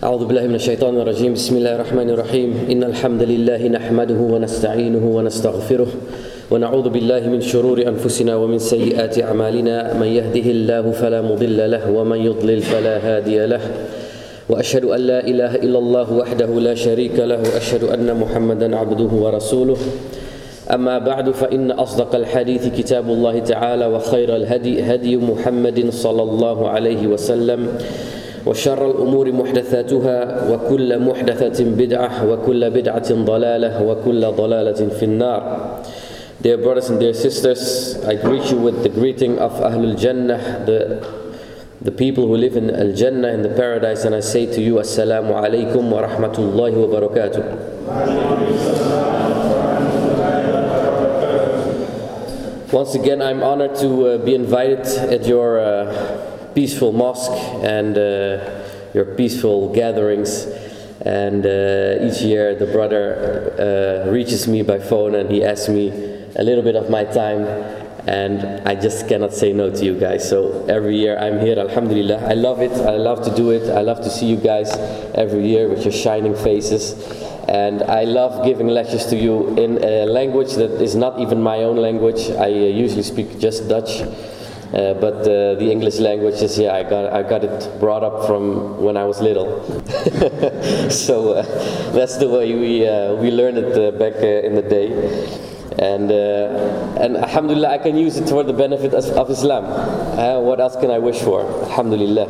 أعوذ بالله من الشيطان الرجيم بسم الله الرحمن الرحيم إن الحمد لله نحمده ونستعينه ونستغفره ونعوذ بالله من شرور أنفسنا ومن سيئات أعمالنا من يهده الله فلا مضل له ومن يضلل فلا هادي له وأشهد أن لا إله إلا الله وحده لا شريك له وأشهد أن محمدا عبده ورسوله أما بعد فإن أصدق الحديث كتاب الله تعالى وخير الهدي هدي محمد صلى الله عليه وسلم وشر الأمور محدثاتها وكل محدثة بدعة وكل بدعة ضلالة وكل ضلالة في النار. Dear brothers and dear sisters, I greet you with the greeting of Ahlul Jannah, the people who live in Al-Jannah, in the paradise, and I say to you, Assalamu alaikum wa rahmatullahi wa barakatuh. Once again, I'm honored to be invited at your peaceful mosque and your peaceful gatherings. And each year the brother reaches me by phone and he asks me a little bit of my time, and I just cannot say no to you guys. So every year I'm here, alhamdulillah. I love it, I love to do it, I love to see you guys every year with your shining faces. And I love giving lectures to you in a language that is not even my own language. I usually speak just Dutch. But the English language is, I got it brought up from when I was little. So that's the way we learned it back in the day. And alhamdulillah, I can use it for the benefit of Islam. What else can I wish for? Alhamdulillah.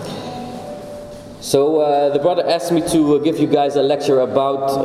So the brother asked me to give you guys a lecture about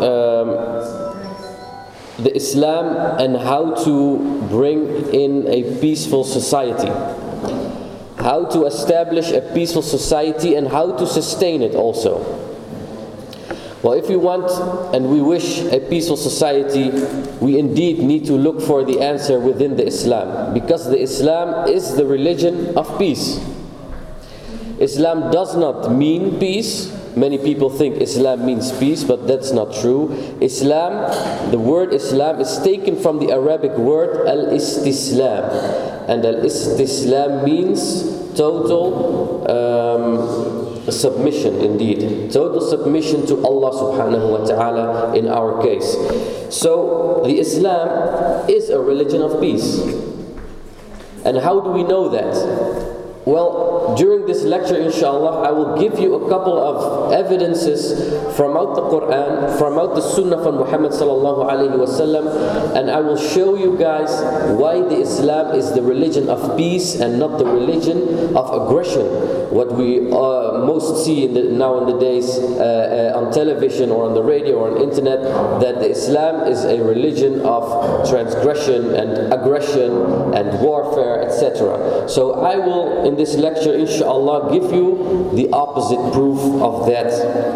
the Islam and how to bring in a peaceful society, how to establish a peaceful society and how to sustain it also. Well, if we want and we wish a peaceful society, we indeed need to look for the answer within the Islam, because the Islam is the religion of peace. Islam does not mean peace. Many people think Islam means peace, but that's not true. Islam, the word Islam is taken from the Arabic word al-istislam. And al-istislam means total submission indeed. Total submission to Allah subhanahu wa ta'ala in our case. So the Islam is a religion of peace. And how do we know that? Well, during this lecture, inshallah, I will give you a couple of evidences from out the Quran, from out the Sunnah from Muhammad sallallahu alaihi wasallam, and I will show you guys why the Islam is the religion of peace and not the religion of aggression. What we most see now in the days on television or on the radio or on the internet, that the Islam is a religion of transgression and aggression and warfare, etc. So I will, in this lecture, inshallah, give you the opposite proof of that.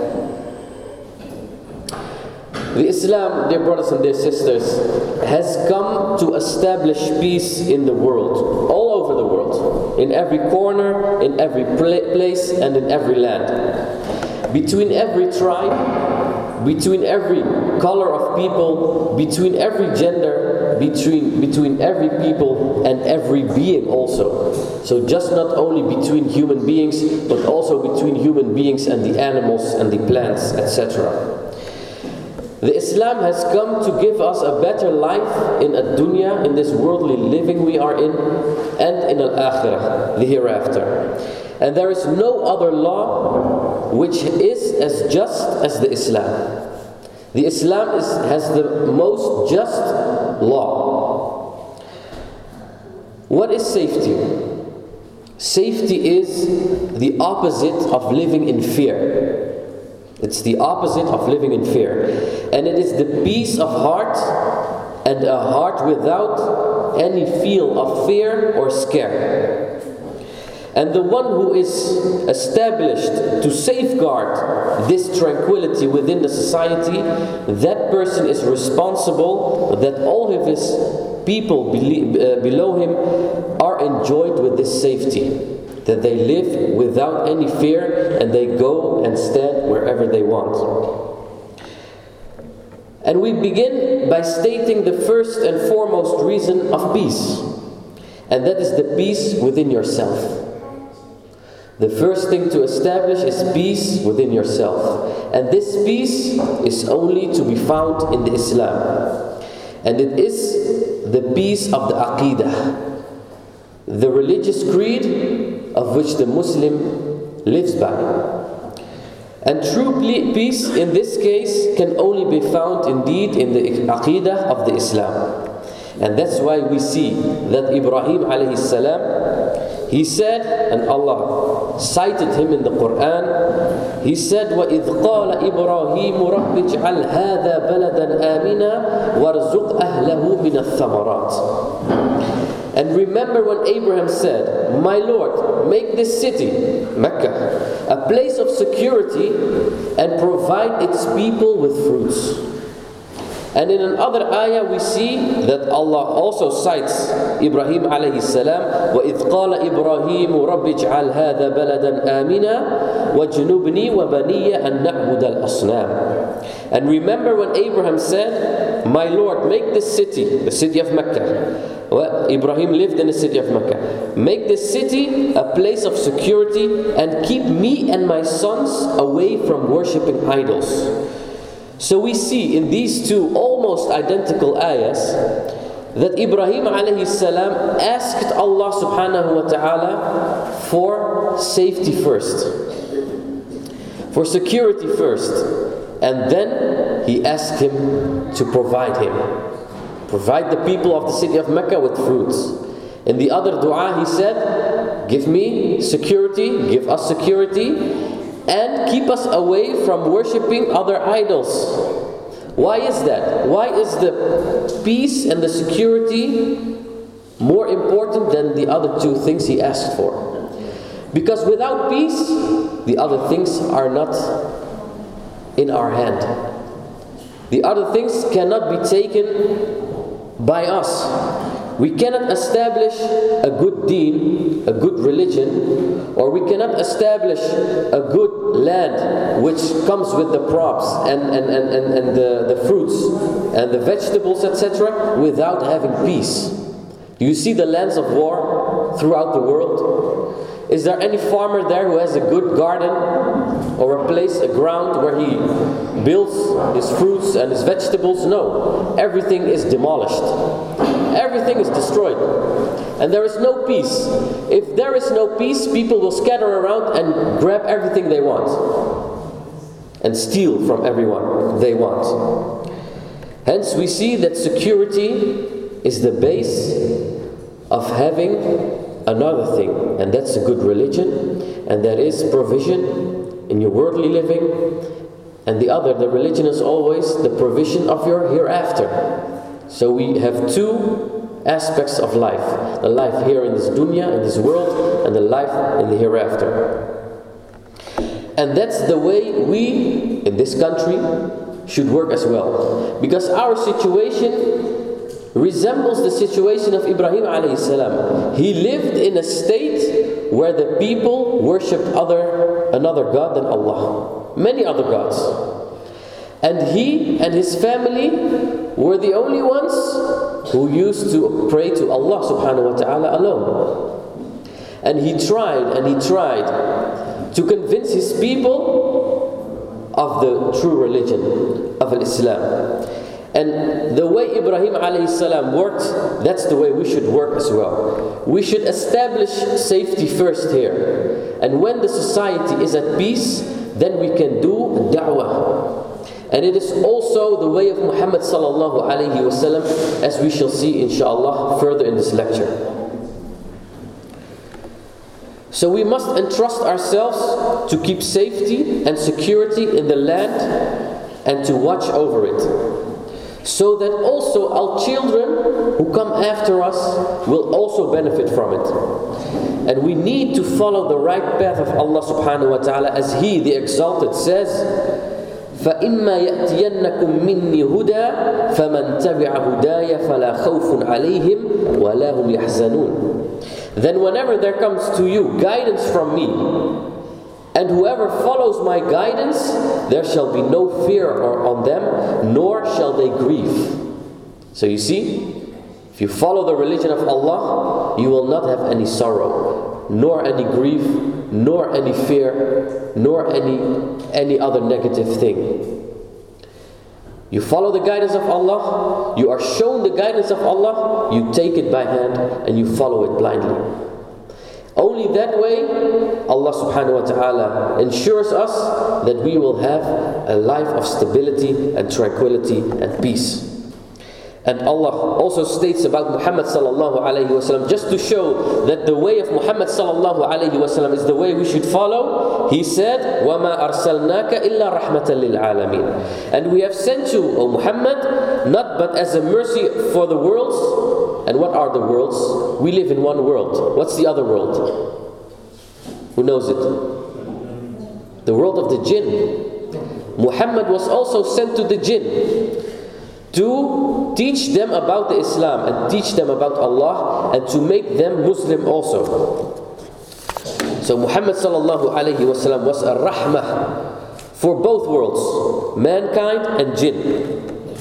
The Islam, dear brothers and dear sisters, has come to establish peace in the world, all over the world, in every corner, in every place, and in every land. Between every tribe, between every color of people, between every gender, between every people and every being also. So just not only between human beings, but also between human beings and the animals and the plants, etc. The Islam has come to give us a better life in ad-dunya, in this worldly living we are in, and in al-akhirah, the hereafter. And there is no other law which is as just as the Islam. The Islam has the most just law. What is safety? Safety is the opposite of living in fear. It's the opposite of living in fear. And it is the peace of heart and a heart without any feel of fear or scare. And the one who is established to safeguard this tranquility within the society, that person is responsible that all of his people below him are enjoyed with this safety. That they live without any fear and they go and stand wherever they want. And we begin by stating the first and foremost reason of peace, and that is the peace within yourself. The first thing to establish is peace within yourself. And this peace is only to be found in the Islam. And it is the peace of the Aqidah, the religious creed of which the Muslim lives by. And true peace in this case can only be found indeed in the Aqidah of the Islam. And that's why we see that Ibrahim alayhi salam, he said, and Allah cited him in the Quran, he said, وَإِذْ قَالَ إِبْرَاهِيمُ رَبِّ اجْعَلْ هَذَا بَلَدًا آمِنًا وَارْزُقْ أَهْلَهُ مِنَ الثَّمَرَاتِ. And remember when Abraham said, my Lord, make this city, Mecca, a place of security and provide its people with fruits. And in another ayah we see that Allah also cites Ibrahim alayhi salam, وَإِذْ قَالَ إِبْرَاهِيمُ رَبِّ اجْعَلْ هَذَا بَلَدًا آمِنًا وَاجْنُبْنِي وَبَنِيَّ أَن نَعْبُدَ الْأَصْنَامِ. And remember when Abraham said, my Lord, make this city, the city of Mecca. Well, Ibrahim lived in the city of Mecca. Make this city a place of security and keep me and my sons away from worshipping idols. So we see in these two almost identical ayahs that Ibrahim alayhi salam asked Allah subhanahu wa ta'ala for safety first, for security first, and then he asked him to provide the people of the city of Mecca with fruits. In the other dua he said, give me security, give us security, and keep us away from worshipping other idols. Why is that? Why is the peace and the security more important than the other two things he asked for? Because without peace, the other things are not in our hand. The other things cannot be taken by us. We cannot establish a good deen, a good religion, or we cannot establish a good land which comes with the crops and the fruits and the vegetables, etc., without having peace. Do you see the lands of war throughout the world? Is there any farmer there who has a good garden or a place, a ground where he builds his fruits and his vegetables? No. Everything is demolished. Everything is destroyed. And there is no peace. If there is no peace, people will scatter around and grab everything they want. And steal from everyone they want. Hence we see that security is the base of having another thing, and that's a good religion, and that is provision in your worldly living, and the religion is always the provision of your hereafter. So we have two aspects of life, the life here in this dunya, in this world, and the life in the hereafter. And that's the way we, in this country, should work as well. Because our situation resembles the situation of Ibrahim alayhi salam. He lived in a state where the people worshipped another god than Allah, many other gods, and he and his family were the only ones who used to pray to Allah subhanahu wa ta'ala alone. And he tried to convince his people of the true religion of Islam. And the way Ibrahim alayhi salam worked, that's the way we should work as well. We should establish safety first here. And when the society is at peace, then we can do da'wah. And it is also the way of Muhammad sallallahu alayhi wasallam, as we shall see inshallah further in this lecture. So we must entrust ourselves to keep safety and security in the land and to watch over it, so that also our children who come after us will also benefit from it. And we need to follow the right path of Allah subhanahu wa ta'ala, as He, the Exalted, says, فَإِمَّا يَأْتِيَنَّكُم مِّنِّي هُدًى فَمَن تَبِعَ هُدَايَ فَلَا خَوْفٌ عَلَيْهِمْ وَلَا هُمْ يَحْزَنُونَ. Then whenever there comes to you guidance from me, and whoever follows my guidance, there shall be no fear on them, nor shall they grieve. So you see, if you follow the religion of Allah, you will not have any sorrow. nor any grief, nor any fear, nor any other negative thing. You follow the guidance of Allah, you are shown the guidance of Allah, you take it by hand and you follow it blindly. Only that way Allah subhanahu wa ta'ala ensures us that we will have a life of stability and tranquility and peace. And Allah also states about Muhammad sallallahu alayhi wa sallam, just to show that the way of Muhammad sallallahu alayhi wa sallam is the way we should follow. He said, وَمَا أَرْسَلْنَاكَ إِلَّا رَحْمَةً لِلْعَالَمِينَ. And we have sent you, O Muhammad, not but as a mercy for the worlds. And what are the worlds? We live in one world. What's the other world? Who knows it? The world of the jinn. Muhammad was also sent to the jinn to teach them about the Islam and teach them about Allah and to make them Muslim also. So Muhammad sallallahu alayhi wa sallam was a rahmah for both worlds, mankind and jinn.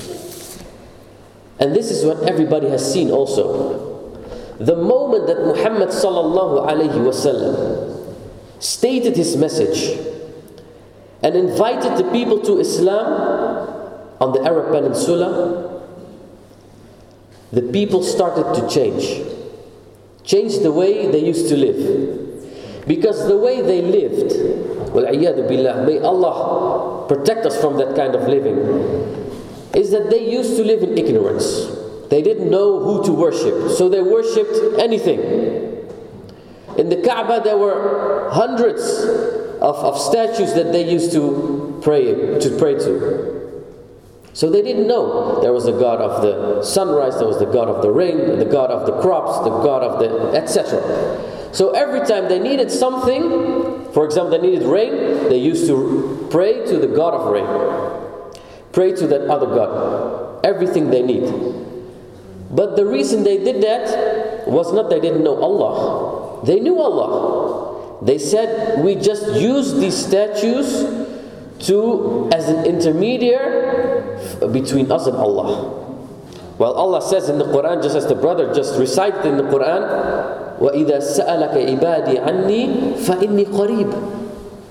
And this is what everybody has seen also. The moment that Muhammad sallallahu alayhi wa sallam stated his message and invited the people to Islam on the Arab Peninsula, the people started to change the way they used to live. Because the way they lived, wal-iyadu billah, may Allah protect us from that kind of living, is that they used to live in ignorance. They didn't know who to worship, so they worshipped anything. In the Kaaba there were hundreds of statues that they used to pray to. So they didn't know. There was the god of the sunrise, there was the god of the rain, the god of the crops, the god of the etc. So every time they needed something, for example, they needed rain, they used to pray to the god of rain. Pray to that other god. Everything they need. But the reason they did that was not they didn't know Allah. They knew Allah. They said, we just use these statues as an intermediary between us and Allah. While Allah says in the Quran, just as the brother just recited in the Quran, وَإِذَا سَأَلَكَ عِبَادِي عَنِّي فَإِنِّي قَرِيبٌ.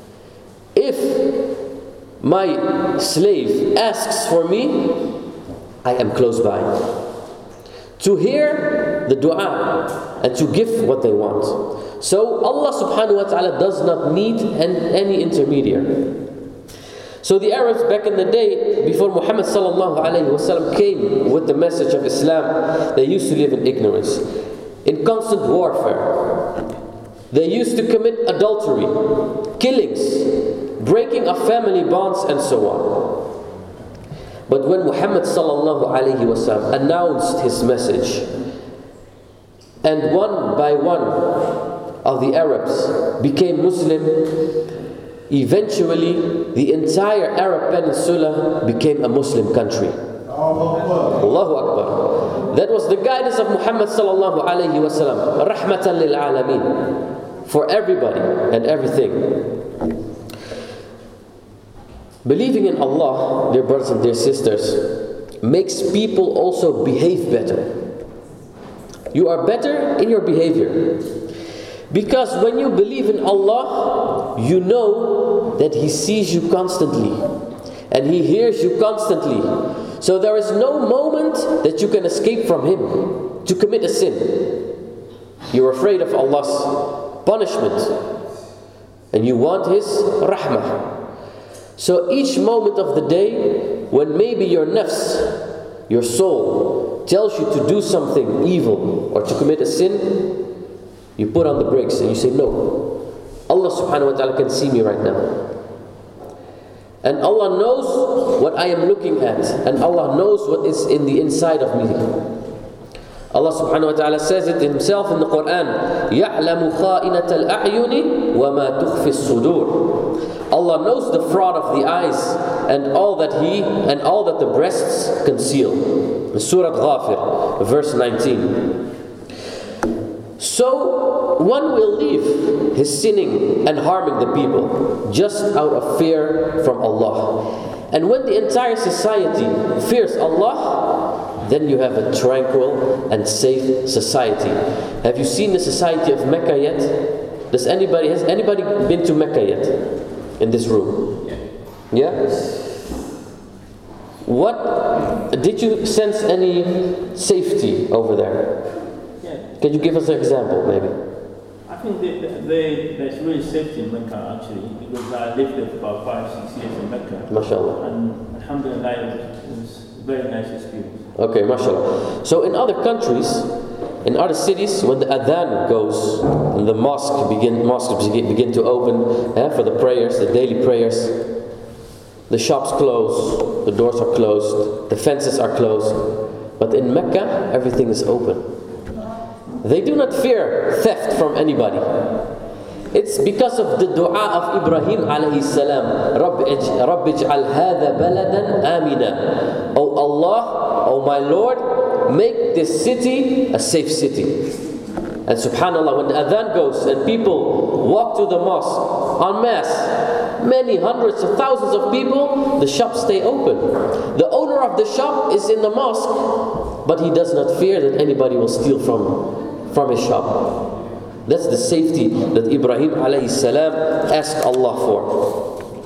If my slave asks for me, I am close by, to hear the dua and to give what they want. So Allah subhanahu wa ta'ala does not need any intermediary. So the Arabs back in the day, before Muhammad sallallahu alayhi wa sallam came with the message of Islam, they used to live in ignorance, in constant warfare. They used to commit adultery, killings, breaking of family bonds, and so on. But when Muhammad sallallahu alayhi wa sallam announced his message, and one by one of the Arabs became Muslim, eventually the entire Arab Peninsula became a Muslim country. Allahu Akbar. That was the guidance of Muhammad sallallahu alayhi wa sallam, rahmatan lil alameen, for everybody and everything. Believing in Allah, dear brothers and dear sisters, makes people also behave better. You are better in your behavior. Because when you believe in Allah, you know that He sees you constantly and He hears you constantly. So there is no moment that you can escape from Him to commit a sin. You're afraid of Allah's punishment and you want His rahmah. So each moment of the day, when maybe your nafs, your soul, tells you to do something evil or to commit a sin, you put on the brakes and you say, no, Allah subhanahu wa ta'ala can see me right now. And Allah knows what I am looking at, and Allah knows what is in the inside of me. Allah subhanahu wa ta'ala says it Himself in the Quran, يَعْلَمُ خَائِنَةَ الْأَعْيُنِ وَمَا تُخْفِي الصُّدُورِ. Allah knows the fraud of the eyes and all that the breasts conceal. In Surah Ghafir, verse 19. So one will leave his sinning and harming the people just out of fear from Allah. And when the entire society fears Allah, then you have a tranquil and safe society. Have you seen the society of Mecca yet? Has anybody been to Mecca yet? In this room? Yeah? What, did you sense any safety over there? Yeah. Can you give us an example, maybe? I think there's really safety in Mecca actually, because I lived there for about 5-6 years in Mecca. MashaAllah. And alhamdulillah, it was a very nice experience. Okay, mashallah. So in other countries, in other cities, when the adhan goes and the mosques begin to open for the prayers, the daily prayers, the shops close, the doors are closed, the fences are closed. But in Mecca, everything is open. They do not fear theft from anybody. It's because of the dua of Ibrahim alayhi salam. Rabbi ij'al hadha baladan amina. Oh Allah, oh my Lord, make this city a safe city. And subhanallah, when the adhan goes and people walk to the mosque en masse, many hundreds of thousands of people, the shops stay open. The owner of the shop is in the mosque, but he does not fear that anybody will steal from his shop. That's the safety that Ibrahim alayhi salam asked Allah for.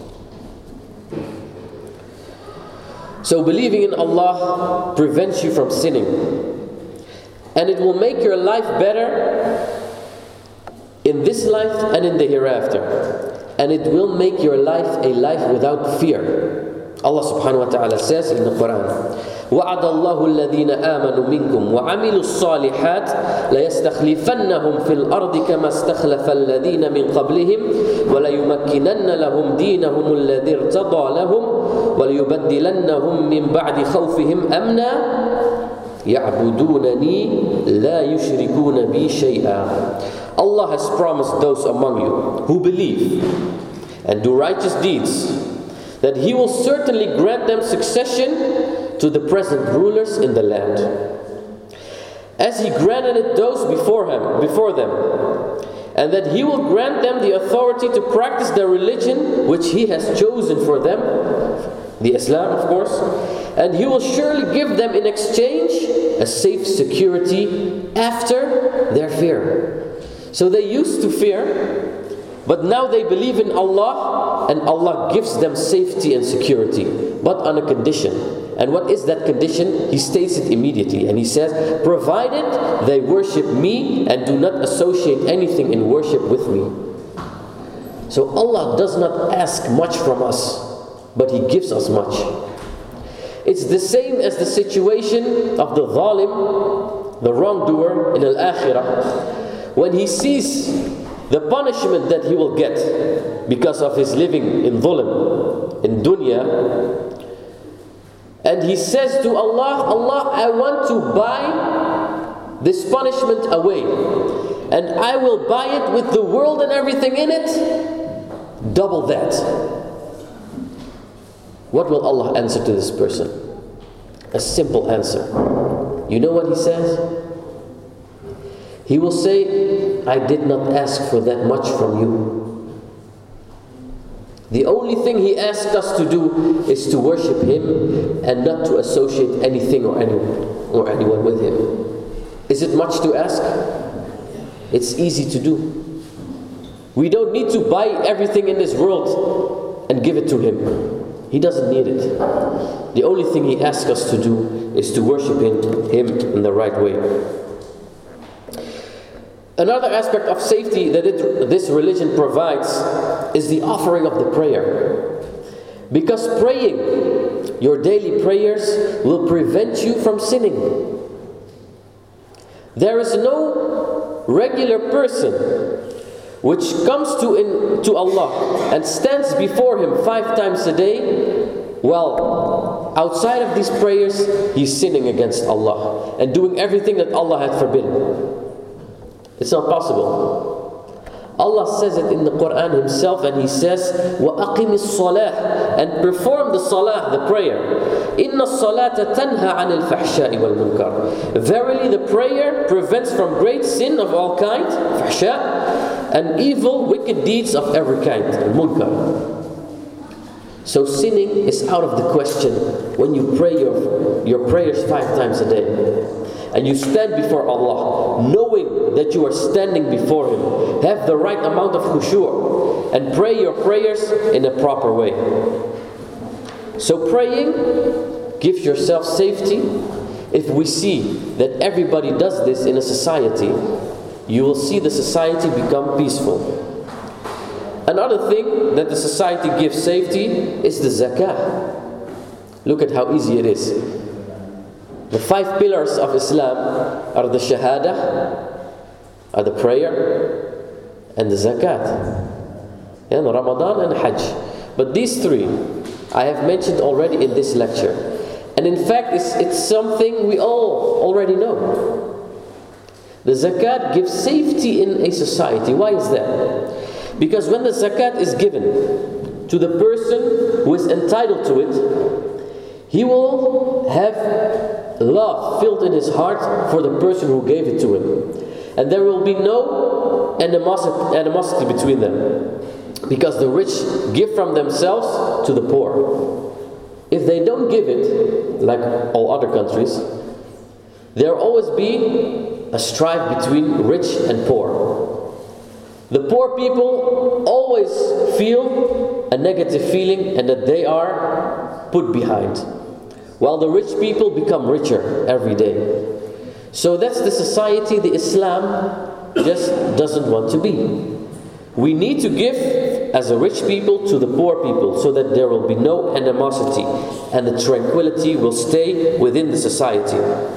So believing in Allah prevents you from sinning. And it will make your life better in this life and in the hereafter. And it will make your life a life without fear. Allah subhanahu wa ta'ala says in the Quran, وَعَدَ اللَّهُ الَّذِينَ آمَنُوا مِنْكُمْ وَعَمِلُوا الصَّالِحَاتِ لَيَسْتَخْلِفَنَّهُمْ فِي الْأَرْضِ كَمَا اسْتَخْلَفَ الَّذِينَ مِنْ قَبْلِهِمْ وَلَيُمَكِّنَنَّ لَهُمْ دِينَهُمُ الَّذِي ارْتَضَى لَهُمْ وَلَيُبَدِّلَنَّهُمْ مِنْ بَعْدِ خَوْفِهِمْ أَمْنًا يَعْبُدُونَنِي لَا يُشْرِكُونَ بِي شَيْئًا. Allah has promised those among you who believe and do righteous deeds that He will certainly grant them succession to the present rulers in the land, as He granted it those before them, and that He will grant them the authority to practice their religion which He has chosen for them, the Islam of course, and He will surely give them in exchange a safe security after their fear. So they used to fear, but now they believe in Allah, and Allah gives them safety and security, but on a condition. And what is that condition? He states it immediately, and He says, provided they worship me and do not associate anything in worship with me. So Allah does not ask much from us, but He gives us much. It's the same as the situation of the zalim, the wrongdoer in al-akhirah, when he sees the punishment that he will get because of his living in dhulm, in dunya, and he says to Allah, Allah, I want to buy this punishment away, and I will buy it with the world and everything in it, double that. What will Allah answer to this person? A simple answer. You know what He says? He will say, I did not ask for that much from you. The only thing He asked us to do is to worship Him and not to associate anything or anyone with Him. Is it much to ask? It's easy to do. We don't need to buy everything in this world and give it to Him. He doesn't need it. The only thing He asks us to do is to worship Him in the right way. Another aspect of safety that this religion provides is the offering of the prayer. Because praying, your daily prayers, will prevent you from sinning. There is no regular person which comes to Allah and stands before Him 5 times a day. Well, outside of these prayers, he's sinning against Allah and doing everything that Allah had forbidden. It's not possible. Allah says it in the Quran Himself, and He says, وَأَقِمِ الصَّلَاةِ, and perform the salah, the prayer. إِنَّ الصَّلَاةَ تَنْهَى عَنِ الْفَحْشَاءِ وَالْمُنْكَرِ. Verily the prayer prevents from great sin of all kind, fahsha, and evil, wicked deeds of every kind, munkar. So sinning is out of the question when you pray your prayers 5 times a day. and you stand before Allah, knowing that you are standing before Him, have the right amount of khushu', and pray your prayers in a proper way. So praying gives yourself safety. If we see that everybody does this in a society, you will see the society become peaceful. Another thing that the society gives safety is the zakah. Look at how easy it is. The 5 pillars of Islam are the shahada, are the prayer, and the zakat, and Ramadan and Hajj. But these 3 I have mentioned already in this lecture. And in fact, it's something we all already know. The zakat gives safety in a society. Why is that? Because when the zakat is given to the person who is entitled to it, he will have love filled in his heart for the person who gave it to him. And there will be no animosity between them. Because the rich give from themselves to the poor. If they don't give it, like all other countries, there will always be a strife between rich and poor. The poor people always feel a negative feeling and that they are put behind, while the rich people become richer every day. So that's the society the Islam just doesn't want to be. We need to give as a rich people to the poor people so that there will be no animosity and the tranquility will stay within the society.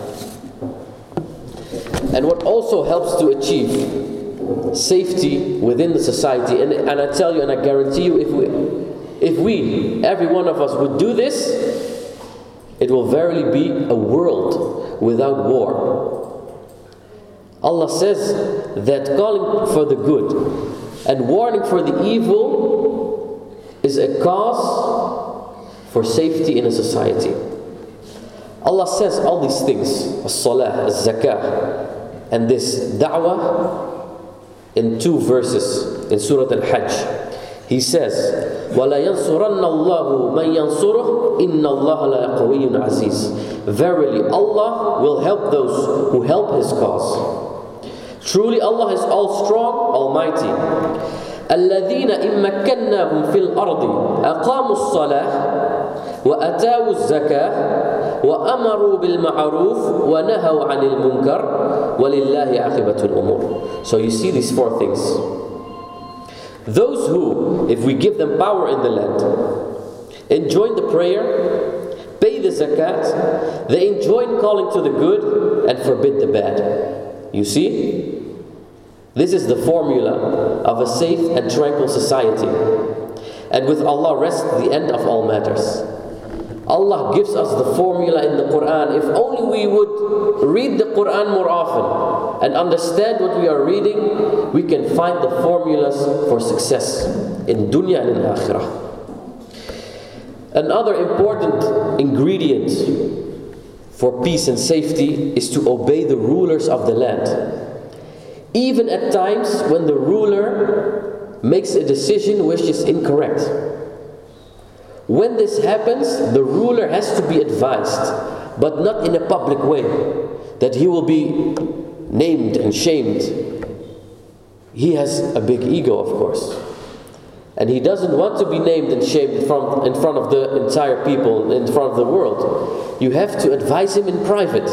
And what also helps to achieve safety within the society, and I tell you and I guarantee you, if we, every one of us would do this, it will verily be a world without war. Allah says that calling for the good and warning for the evil is a cause for safety in a society. Allah says all these things, as-salah, as-zakah, and this da'wah in 2 verses in Surah Al-Hajj. He says, وَلَا يَنْصُرَنَّ اللَّهُ مَنْ يَنْصُرُهُ إِنَّ اللَّهَ لَقَوِيٌّ عَزِيزٌ. Verily, Allah will help those who help His cause. Truly Allah is all strong, almighty. الَّذِينَ إِن مَّكَّنَّاهُمْ فِي الْأَرْضِ أَقَامُوا الصَّلَاةَ وَأَتَاوُوا الزَّكَاةَ وَأَمَرُوا بِالْمَعْرُوفِ وَنَهَوْا عَنِ الْمُنكَرِ وَلِلَّهِ عَاقِبَةُ الْأُمُورِ. So you see these 4 things. Those who, if we give them power in the land, enjoin the prayer, pay the zakat, they enjoin calling to the good and forbid the bad. You see? This is the formula of a safe and tranquil society. And with Allah rests the end of all matters. Allah gives us the formula in the Quran. If only we would read the Quran more often and understand what we are reading, we can find the formulas for success in dunya and in akhirah. Another important ingredient for peace and safety is to obey the rulers of the land. Even at times when the ruler makes a decision which is incorrect. When this happens, the ruler has to be advised, but not in a public way, that he will be named and shamed. He has a big ego, of course. And he doesn't want to be named and shamed in front of the entire people, in front of the world. You have to advise him in private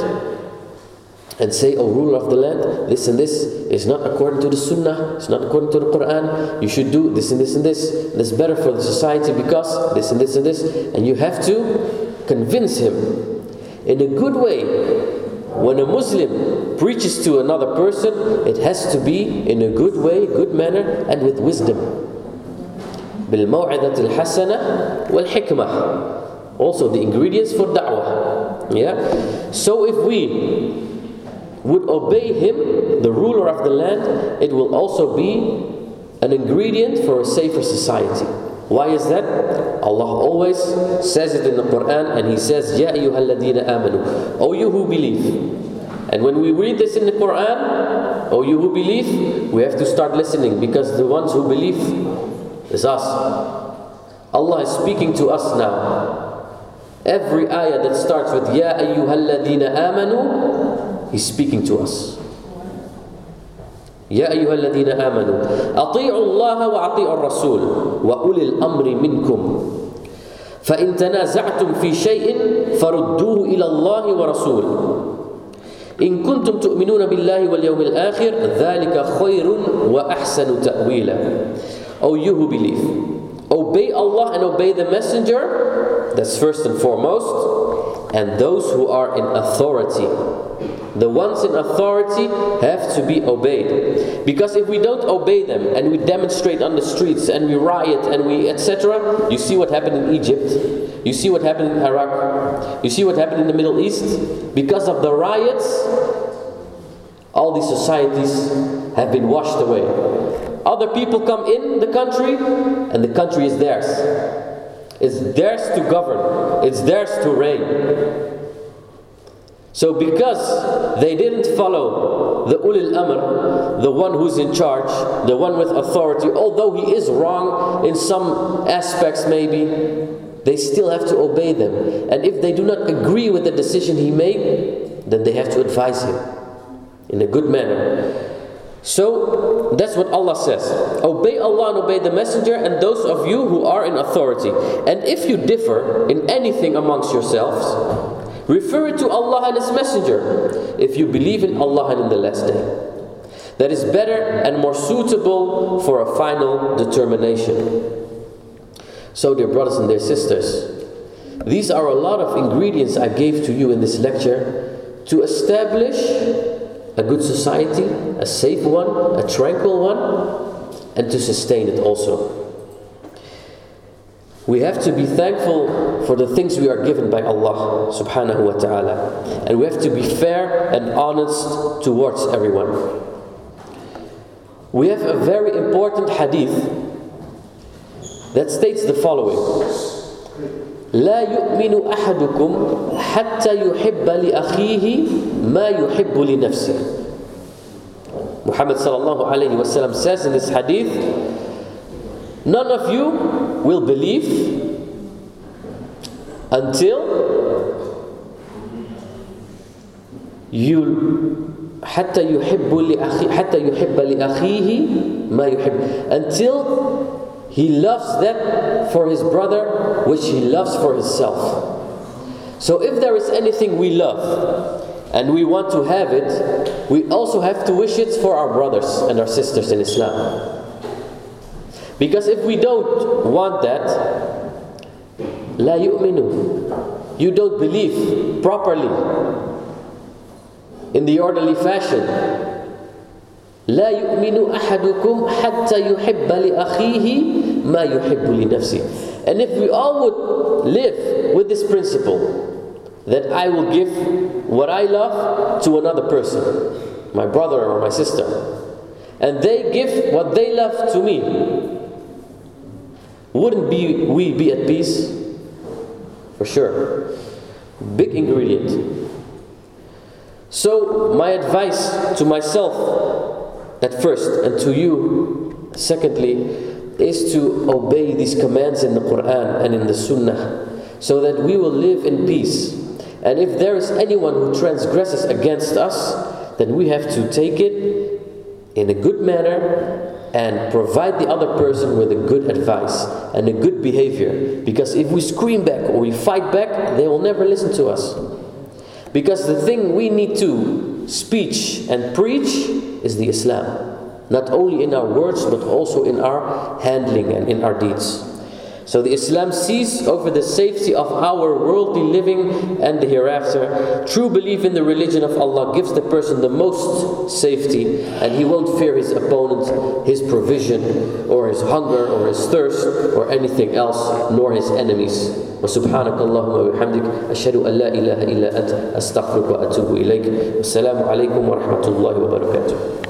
and say, "Oh, ruler of the land, this and this is not according to the Sunnah, it's not according to the Quran. You should do this and this and this. That's better for the society because this and this and this." And you have to convince him in a good way. When a Muslim preaches to another person, it has to be in a good way, good manner, and with wisdom. بِالْمَوْعِدَةِ الْحَسَنَةِ وَالْحِكْمَةِ. Also the ingredients for da'wah. Yeah? So if we would obey him, the ruler of the land, it will also be an ingredient for a safer society. Why is that? Allah always says it in the Quran, and He says, "Ya ayyuhalladhina amanu," O you who believe. And when we read this in the Quran, "O you who believe," we have to start listening, because the ones who believe is us. Allah is speaking to us now. Every ayah that starts with "Ya ayyuhalladhina amanu," He's speaking to us. يا أيها الذين آمنوا أطيعوا الله وأطيعوا الرسول وأولي الأمر منكم فإن تنازعتم في شيء فردوه إلى الله ورسوله إن كنتم تؤمنون بالله واليوم الآخر ذلك خير وأحسن تأويلا. O you who believe, obey Allah and obey the Messenger, that's first and foremost, and those who are in authority. The ones in authority have to be obeyed. Because if we don't obey them and we demonstrate on the streets and we riot and we etc., you see what happened in Egypt, you see what happened in Iraq, you see what happened in the Middle East. Because of the riots, all these societies have been washed away. Other people come in the country and the country is theirs. It's theirs to govern. It's theirs to reign. So because they didn't follow the Ulil Amr, the one who's in charge, the one with authority, although he is wrong in some aspects maybe, they still have to obey them. And if they do not agree with the decision he made, then they have to advise him in a good manner. So that's what Allah says. Obey Allah and obey the Messenger and those of you who are in authority. And if you differ in anything amongst yourselves, refer it to Allah and His Messenger if you believe in Allah and in the last day. That is better and more suitable for a final determination. So dear brothers and dear sisters, these are a lot of ingredients I gave to you in this lecture to establish a good society, a safe one, a tranquil one, and to sustain it also. We have to be thankful for the things we are given by Allah subhanahu wa ta'ala. And we have to be fair and honest towards everyone. We have a very important hadith that states the following. لا يؤمن أحدكم حتى يحب لأخيه ما يحب لنفسه. Muhammad sallallahu alayhi wa sallam says in this hadith, none of you will believe until you حتى يحب لأخيه ما يحب, until he loves that for his brother which he loves for himself. So if there is anything we love and we want to have it, we also have to wish it for our brothers and our sisters in Islam. Because if we don't want that, لا يؤمنون, you don't believe properly in the orderly fashion. لا يؤمن أحدكم حتى يحب لأخيه ما يحب لنفسه. And if we all would live with this principle, that I will give what I love to another person, my brother or my sister, and they give what they love to me, wouldn't we be at peace? For sure. Big ingredient. So my advice to myself at first, and to you secondly, is to obey these commands in the Quran and in the Sunnah, so that we will live in peace. And if there is anyone who transgresses against us, then we have to take it in a good manner and provide the other person with a good advice and a good behavior. Because if we scream back or we fight back, they will never listen to us. Because the thing we need to speech and preach is the Islam. Not only in our words, but also in our handling and in our deeds. So the Islam sees over the safety of our worldly living and the hereafter. True belief in the religion of Allah gives the person the most safety, and he won't fear his opponent, his provision, or his hunger, or his thirst, or anything else, nor his enemies. وسبحانك اللهم وبحمدك أشهد أن لا إله إلا أنت أستغفرك وأتوب إليك. والسلام عليكم ورحمة الله وبركاته.